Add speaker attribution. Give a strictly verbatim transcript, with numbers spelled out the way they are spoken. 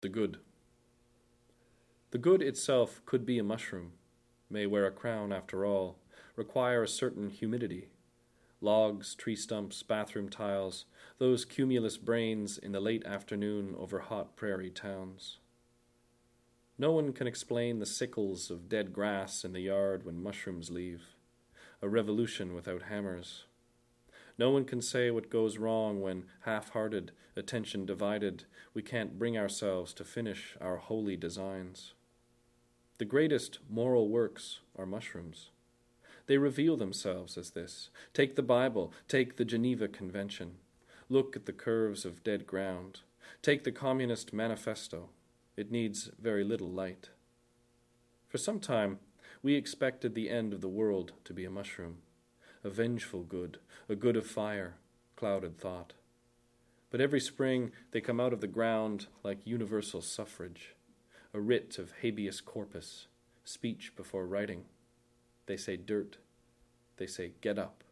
Speaker 1: The good. The good itself could be a mushroom, may wear a crown after all, require a certain humidity. Logs, tree stumps, bathroom tiles, those cumulus brains in the late afternoon over hot prairie towns. No one can explain the sickles of dead grass in the yard when mushrooms leave, a revolution without hammers. No one can say what goes wrong when, half-hearted, attention divided, we can't bring ourselves to finish our holy designs. The greatest moral works are mushrooms. They reveal themselves as this. Take the Bible, take the Geneva Convention. Look at the curves of dead ground. Take the Communist Manifesto. It needs very little light. For some time, we expected the end of the world to be a mushroom, a vengeful good, a good of fire, clouded thought. But every spring they come out of the ground like universal suffrage, a writ of habeas corpus, speech before writing. They say dirt. They say get up.